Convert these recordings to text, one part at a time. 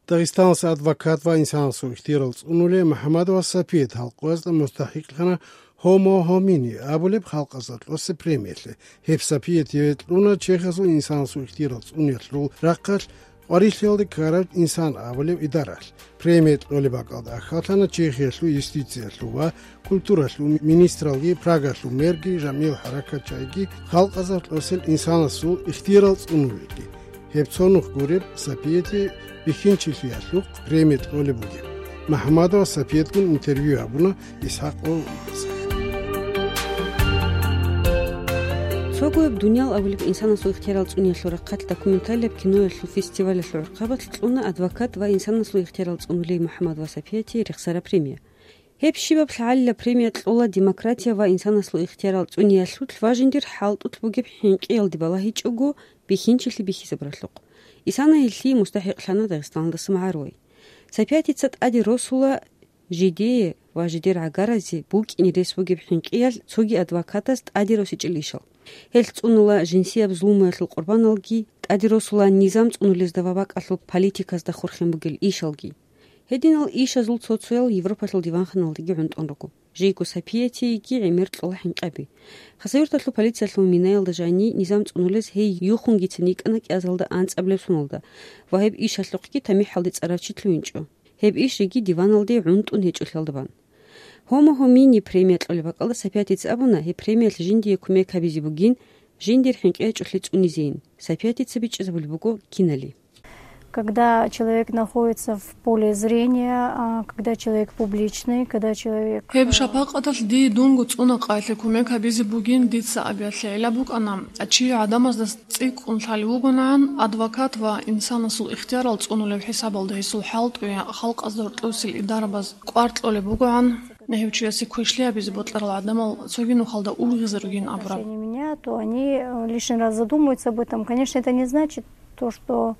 داغستان адвокат ва инсансу ихтирол цунуле Мухаммадова Сапиет халқвазда мустахиқлана хомо хомини абулеб халқазат лосе премиеле хеп Сапиет луна чехасу инсансу ихтирол цунелру раққал орилхелди карат инсан абулеб идарал премиет лолебакалда хатана чехиялу юстициялу ва культуралу министралги прагалу мерги жамил харакачайги халқазат лосел инсансу ихтирол цунулеги хеп цонух гуреб Сапиети бихинчили ялуq премиет лолебуги Мухаммадова Сапиеткун интервью абуна Исхақ олмаса Согуеб дунял авулиб инсанасу ихтирал цуньялу раққат документалияб киноялу фестивалялу рқабат луна адвокат ва инсанасу ихтирал цунули Мухаммадова Сапиети рихсара премия Хеп шибаб л'алла премия тлула демократия ва инсанасу ихтирал цуньялу тлважиндир халтут бугиб хинқиял дибалахи чугу бихинчили бихизабралуq Исана илли мустахиқлана Дагестанда самаруй. Сапиатицат ади росула жидее ва жидер агарази бук иниресвуги бхинқиял цуги адвокатаст ади росичилишал. Хел цунула жинсия взлумаятл қурбаналги, ади росула низам цунулез давабак атлу политиказ да хурхембугел ишалги. Хединал иша зул социал Европатл диванханалдиги унтонругу. Жейку Сапиети ги эмер тлула хинқаби. Хасавиртатлу полициялу минаялда жани низам цунулез хей юхунги ценикана кязалда анцаблевсуналда. Ва хеб иш атлуқки тамихалди царавчитлу инчу. Хеб иш жиги диваналди унтун хечулхалдабан. Хомо хомини премия тлулебакалда Сапиатиц абуна хе премия жинди куме кабизи бугин жиндир хинқия чухли цунизин. Сапиатиц бич забулбуго кинали. Когда человек находится в поле зрения, когда человек публичный, когда человек... Хеб шапақ атал ди дунгу цуна қайлы кумек абизи бугин дица абиатле илабук анам. Ачи адамаз да цик унлхали угунан адвокат ва инсанасул ихтиарал цунулев хисабалда хисул халт уя халқ аздортусил идарабаз кварт оле бугуан. Нехевчу яси куешли абизи ботларал адамал цогину халда улгизаругин абраб. Меня, то они лишний раз задумаются об этом. Конечно, это не значит то, что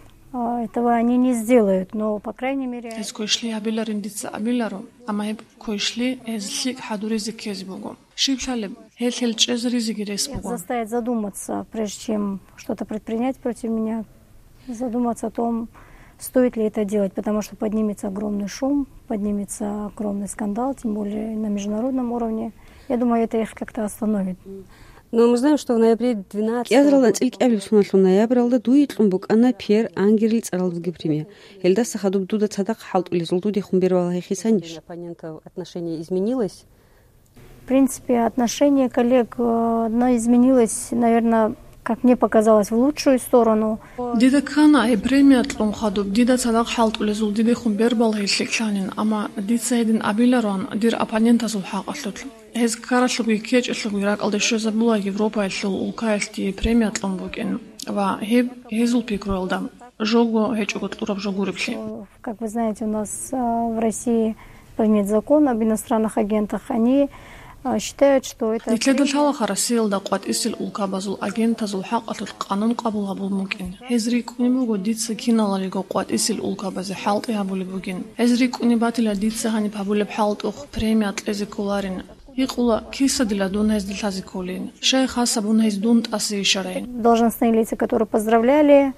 этого они не сделают, но по крайней мере. Эс куешли абилар индица абилару, ама хеб куешли эзлик хадуризи кезбугу. Шипшалеб хел чезризи гиресбугу. Заставит задуматься, прежде чем что-то предпринять против меня, задуматься о том, стоит ли это делать, потому что поднимется огромный шум, поднимется огромный скандал, тем более на международном уровне. Я думаю, это их как-то остановит. Но мы знаем, что в ноябре 12 Язралдан цилк эвлюсуналлу ноябралда дуитлумбук ана Пьер Ангерлиц аралдуги премия. Эльда сахадуб дуда цадак халт улизул дуди хумбервала хисаниш. Отношение изменилось? В принципе, отношение коллег изменилось, наверное, как мне показалось, в лучшую сторону. Дида кана и премия тлум хадуб, дида цадак халт улизул диди хумбервала хисанин, ама дид сайдин абиларон дир оппонента зулхак атлутлу. Хез карашлуги кеч ашлуги рак алдешо забула Европа ашлу улкаэлти премия тлумбукен ва хеб хезул пикруэлдам жогу хечугут ураб жогу репли. Как вы знаете, у нас в России принят закон об иностранных агентах. Они считают, что это... Дитледл халаха Россия лдакват исил улкабазул агента зулхак атлут канун кабула булмукен. Хезри кунибугу дитса киналалиго кват исил улкабази халт иабули буген. Хезри кунибатила дитса хани пабулеб халт ух премия тлези куларин. Иқула кисадила дунез дилазикулин. Шейха сабунез дунт аси шарейн. Должностные лица, которые поздравляли,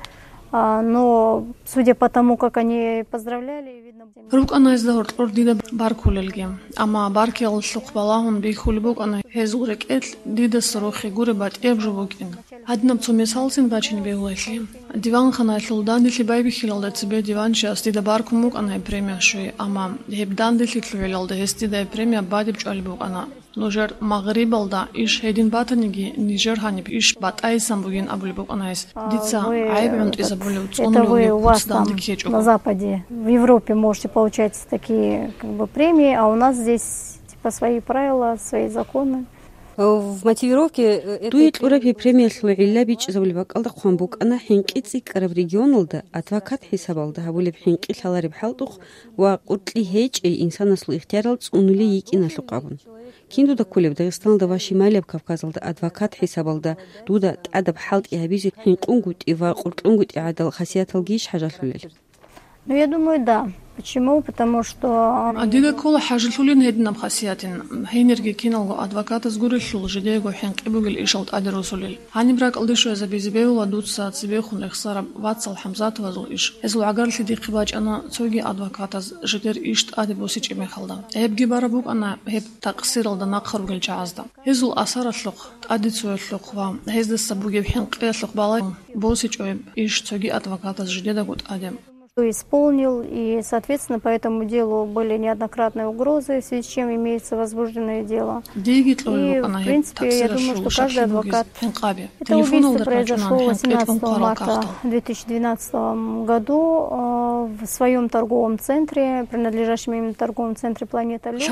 но судя по тому, как они поздравляли, видно... Рук она издаварт ордида баркулелгем. Ама баркел шукбалахун бихулбук она хезурек этл дида сорохи гуребат эбжубукин. Аднам цумисалсин бачин бегуэсли. Диван хана этлудан дихли байби хилалда цибе диван час дида баркумук она премия шуи. Ама хебдан дихли тлуэлалда хестида премия бадиб чуалбук она. Ножер Магрибалда иш хедин батаниги Нижер ханиб иш батай самбугин абулибук анайс. Дица айбунт изабулю цонлю. Это вы у вас там на Западе, в Европе можете получать такие премии, а у нас здесь типа свои правила, свои законы. В мотивировке дует ураби премия слуилля бич забулибак алда ханбук ана хинкици караб регионалда адвокат хисабалда хабулиб хинки халариб халтух ва qutli хеч инсанасл ихтиарал цунули якиналу qabun. Кинду да кулеб Дагестаналда ва Шималияб Кавказалда адвокат хисабалда дуда адаб халт иабизи хинкунгут ива qurtlungut иадал хасияталгиш хажалулел. Ну, я думаю, да. Почему? Потому что... Адига кола хажлулин хеднам хасиятин. Хейнерги киналго адвоката сгурихул жидего хенкибугил ишалт адерусулил. Ханибрак алдышу за безбеула дутса цибехун ихсара ватсал хамзатова зул иш. Эзул агарли дихибач ана цоги адвоката жидер ишт адебосич имехалда. Эбги барабук ана хеб тақсирал да нақхаругил чаазда. Эзул асаратлук адицуятлук ва хездес сабугев хенкиялук балай босич оеб иш цоги адвоката жидеда гут адем. Исполнил, и, соответственно, по этому делу были неоднократные угрозы, в связи с чем имеется возбужденное дело. И, в принципе, я думаю, что каждый адвокат... Это убийство произошло 18 марта 2012 году в своем торговом центре, принадлежащем именно торговом центре «Планета Люкс».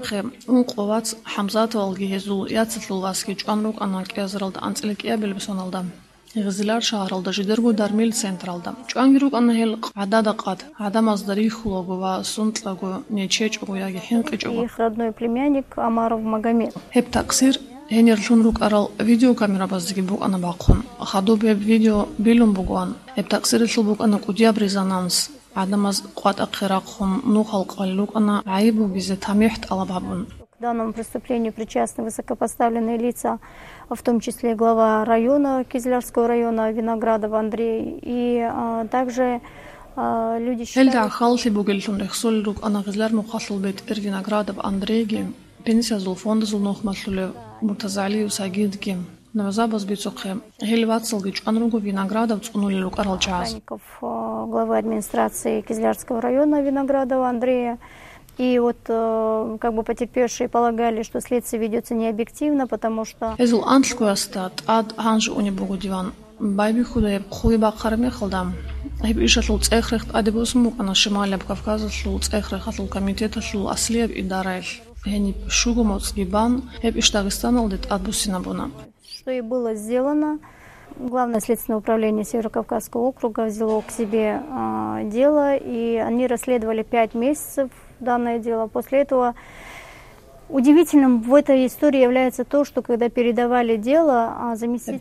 غزلار شهرالدا جدرگو در میل سنترالدا چانگیروک آن هل عدد قاد عدم از دریخ لوگو و سنت لوگو نیچچ او یا گهنق جو. Их родной племянник Амаров Магомед. هب تقصیر هنرشون روک ارال ویدیو کامera بازدگی بوک آن باقون خدو به ویدیو بیلون بوگوان هب تقصیر شل بوک آن کودیاب резонанс عدم از قوت اقراقهم نو خلق لوک آن عیبو بیز تمیحت алабабون. К данному преступлению причастны высокопоставленные лица, в том числе глава района, Кизлярского района, Виноградов Андрей, и также люди считают... Эльда халти бугельтун рехсол рук ана Кизляр мухасл бет Виноградов Андрейги, пенсия зул фонда зул нохмаслуле Муртазали Усагидги, навазабас бицухе, Хельватсал гич анругу Виноградов цунули рук аралчаз. Главы администрации Кизлярского района Виноградова Андрея. И вот как бы потерпевшие полагали, что следствие ведется необъективно, потому что... Эзул антлку астат, ад ханж уни бугу диван. Байби худая хуй бақарми халдам. Хеб ишатлу цехрехт адебусмук ана Шималия Кавказа тлу цехрехатлу комитета тлу аслиеб идарайл. Хени шугу моцгибан, хеб иштагистан алдет адбусинабуна. Что и было сделано. Главное следственное управление Северокавказского округа взяло к себе дело, и они расследовали 5 месяцев данное дело. После этого удивительным в этой истории является то, что когда передавали дело, заместитель...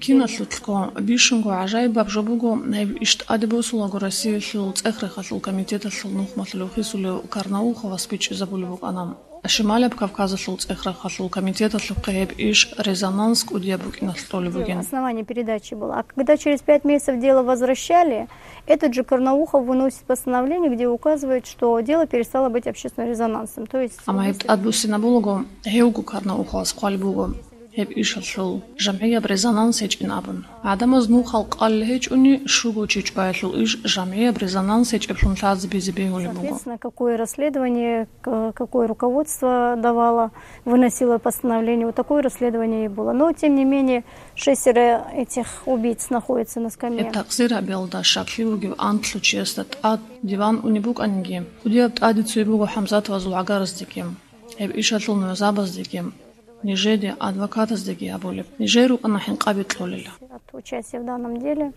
Шималия Кавказа шлуц эхрахашлу комитета шлукаеб иш резонанс кудьябук инастолибуген. Основание передачи было. А когда через 5 месяцев дело возвращали, этот же Карнаухов выносит постановление, где указывает, что дело перестало быть общественно резонансным. То есть... Амаеб адбусинабулуго хеугу Карнаухова сқалибуго. هب إيش الشل جمعية بريزونانس هيج إنابن عدم زنو خلق قال هيج أني شو تيج بايشل إيش جمعية بريزونانس هيج إبشون ثلاث بيزبيه لبوغو. Соответственно, какое расследование, какое руководство давало, выносило постановление, вот такое расследование и было. Но тем не менее 6 этих убийц находятся на скамье. تقصير بيلدا شكله جيب أنتلو تشيستت أد ديوان أنيبوك أنجيم وديابت أدي تسويبوغو حمزات وزول عقارز ديكيم هب إيش الشل نوزابز ديكيم Нижеди адвоката сдеги аболеп. Нижеру она хинкабит лолила. Участие в данном деле.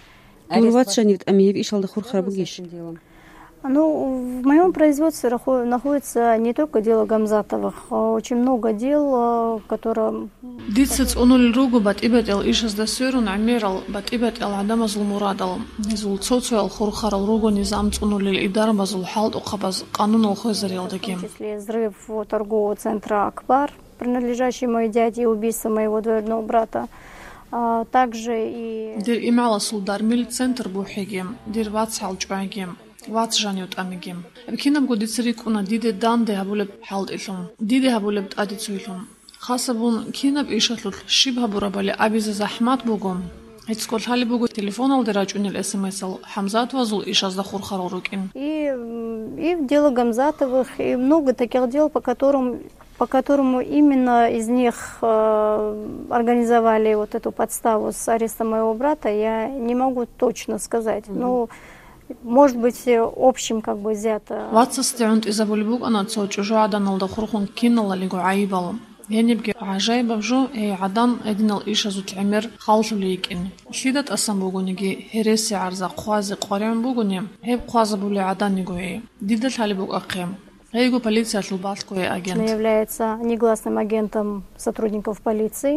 Ну, в моем производстве находится не только дело Гамзатовых, а очень много дел, которые... Дитсец онули ругу бат ибет эл ишас дасюрун амирал бат ибет эл адама зул мурадал. Низул цоцу эл хурхарал ругу низамц онули идар базул халд уқабаз канун эл хойзарил деким. В том числе взрыв торгового центра «Акбар», принадлежащий моей дяде, и убийство моего двоюродного брата. Также и... Дир имала судар мил центр бухигем, дир ватсал чуагем. Вац жанют амигем. Бкинам годицрик уна диде дан де хабулеб халд илум. Диде хабулеб адицуилум. Хасабун кинаб ишатлут шиб хабурабали абиза захмат бугум. Эцкол хали бугу телефон алдирач унил смс-ал Хамзат вазул ишаз да хурхару рукин. И дело Гамзатовых, и много таких дел, по которому именно из них организовали вот эту подставу с арестом моего брата, я не могу точно сказать. Но может быть, общим как бы взято. Ватсастиунт из абульбук она цоч уже аданал да хурхун кинала лигу аибалом. Я не бги ажайба вжу адан эдинал ишазут амир халшу лейкин. Шидат асам бугуниги хереси арза қуази қорян бугуни хеб қуаза були адан нигуи. Дидал халибук ақим. Его полиция шлубалкуе агент. Он является негласным агентом сотрудников полиции.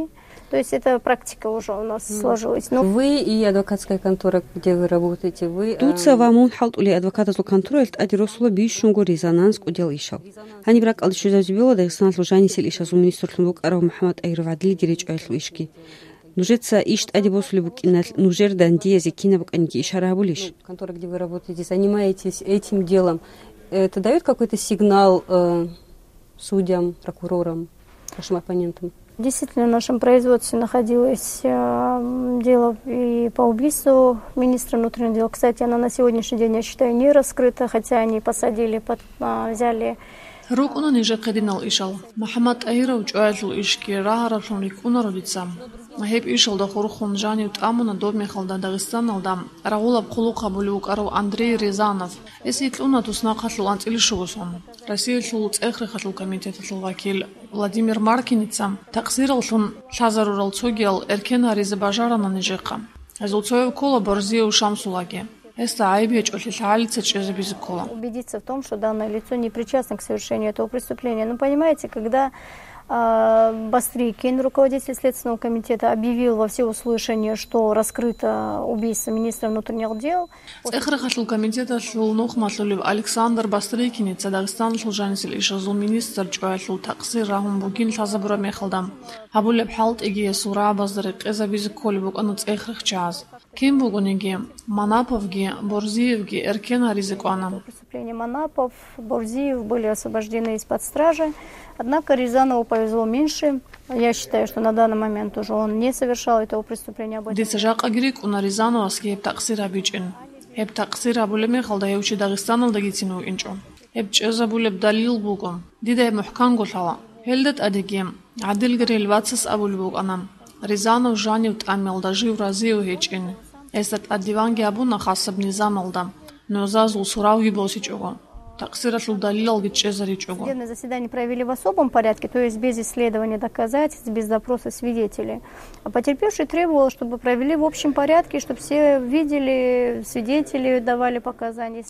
То есть это практика уже у нас сложилась. Но... Вы и адвокатская контора, где вы работаете, вы... Тут вам халт ули адвокатскую контору, это адиросула бишунгу резонанс удел ишал. Они брак алышу завзбила, да их служани сел иша зум министр Лумбук Арав Мухаммад Айрвадли дирич ойлу ишки. Нужется ишт адибосули букинал, нужер дандиези кинабук аники ишарабулиш. Контора, где вы работаете, занимаетесь этим делом, это дает какой-то сигнал судьям, прокурорам, вашим оппонентам? Действительно, в нашем производстве находилось дело и по убийству министра внутренних дел. Кстати, она на сегодняшний день, я считаю, не раскрыта, хотя они посадили, взяли... Рукуна ниже кардинал ишал. Мухаммад Айров чуайлу ишки рахаратлун рикуна родицам. Махеб ишал да хурхун жанют амуна добмехал да Дагестан алдам. Рагулаб хулука булук ару Андрей Рязанов. Если тлуна туснахатлу антилишугусон. Россия тлу цехрихатлу комитетатлу вакил Владимир Маркиницам. Таксиралтлун лазарурал цогел эркена ризабажарана нижека. Азулцоев кола борзеу шамсулаге. Убедиться в том, что данное лицо не причастно к совершению этого преступления. Но понимаете, когда Бастрыкин, руководитель Следственного комитета, объявил во всеуслышание, что раскрыто убийство министра внутренних дел. комитета Александр Бастрыкин, Дагестан служанисил ишазул министр чуайлу таксир рахун бугин тазабура мехалдам. Абулеб халт иги сура баздарик эзабиз колбук ануц эхрих час. Кем бугунеги Манаповги, Борзиевги, Эркена Ризикуана. Преступления Манапов, Борзиев были освобождены из-под стражи. Однако Рязанову повезло меньше. Я считаю, что на данный момент уже он не совершал этого преступления. Дисажак агрик уна Рязанова скеп таксира бичин. Хеп таксира булеме халдаевчи Дагестанал дагитину инчо. Хеп чеза булеб далил бугом. Диде мухкан гулхала. Хелдет адигем. Адил грил ватсас абулбуг анам. Рязанов жанив тамел дажив разию хечин. Эстат аддиванги абуна хасаб низам алдам. Но зазул суравги босичого. Судебное заседание провели в особом порядке, то есть без исследования доказательств, без допроса свидетелей. А потерпевший требовал, чтобы провели в общем порядке, чтобы все видели, свидетели давали показания.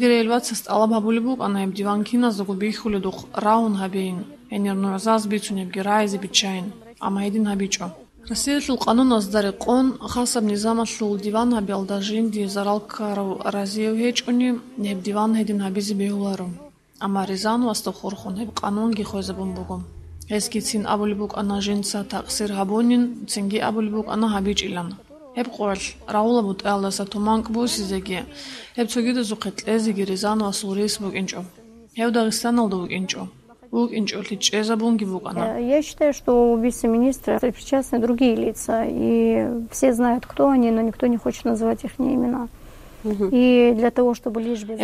Россия канун аздарикон хасаб низаматлу диван хабиалдажин ди заралкару разиев хечуни неб диван хедин хабизи беулару. Ама Рязану астахурхун хеб канун ги хойзабун бугум. Эскицин абулбук ана жинца таксир хабонин цинги абулбук ана хабич илан. Хеб қорал раула бут элдаса туманк бусизеги. Хеб цогида зуқет лезиги Рязану асурис бук инчо. Хеб Дагестан алду бук инчо. Я считаю, что убийство министра причастны другие лица, и все знают, кто они, но никто не хочет называть их имена. И для того, чтобы лишь бы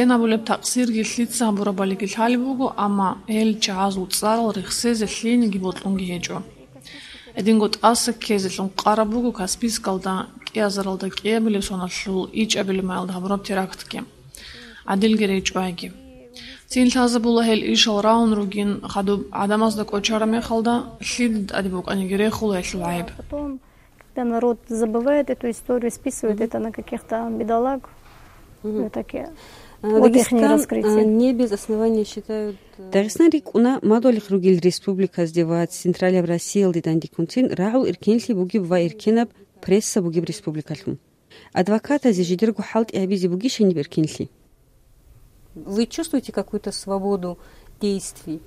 Цин лазабула хел ишал раун ругин хадуб адамаз да кочара мехалда шлид адибук анигере хула шлайб. Потом, когда народ забывает эту историю, списывает это на каких-то бедолаг, такие. Вот их не раскрытие. Не без основания считают. Дагестан рикуна мадолих ругил республика сдевает централия в России дидандикунцин рау иркенли бугиб ва иркенаб пресса бугиб республикалхум. Адвоката зижидиргу халт и абизи буги шениб иркенли. Вы чувствуете какую-то свободу действий?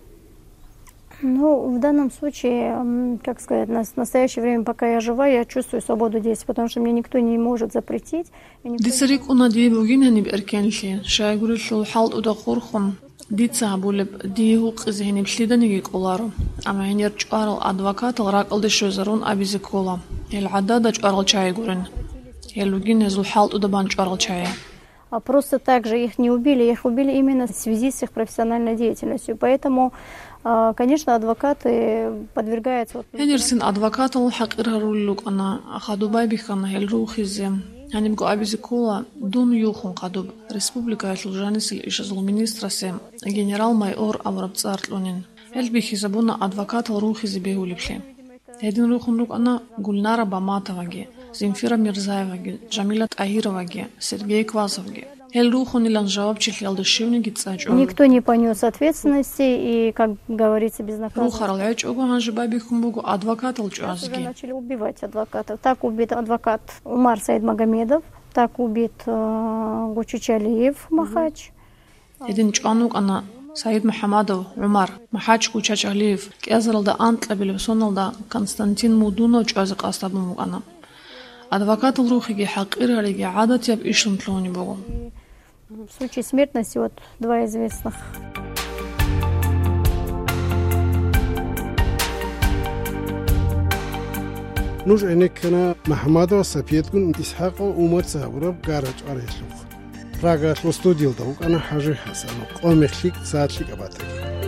Ну, в данном случае, как сказать, в настоящее время, пока я жива, я чувствую свободу действий, потому что мне никто не может запретить. Дисарик унади бугинани беркенли, шайгурил халт удахурхун, дица булеб диху qizhini bslidanigi qolaru. Ama henir чарал адвокат рак алдешозарун абизикола. Ел адада чарал чайгурин. Ел бугин ezul халт удабан чарал чая. А просто так же их не убили, их убили именно в связи с их профессиональной деятельностью. Поэтому, конечно, адвокаты подвергаются... Хенерсин адвокат хакираруллук ана хадубай бихана хелрухизе. Анимго абизикула дун юхун хадуб. Республика служанисил ишазул министрасем генерал-майор Аврабцартлунин. Эльбихизабуна адвокат рухизе беулипше. Един рухунлук ана Гульнара Баматоваги. Земфира Мирзаеваги, Джамила Tahироваги, Сергей Квасовги. Никто не понес ответственности и, как говорится, безнаказанности. Уже начали убивать адвокатов. Так убит адвокат Умар Саид Магомедов, так убит Гучучалиев Махач. Саид Мухаммадов, Умар, Махач Гучучалиев, Кезралда Антлабилев Соналда, Константин Мудунов чуазик астабу ана. Адвокат Лрухиги Хакиралиги Адат яб Ишлунтлони Богу. В случае смертности вот два известных. نوش انكنا محمد وسبيتكن اسحاق وعمر صابرب غارج عليهم راغات الاستوديو دوك انا حاجه حسن قوم خليك ساعتك اباتك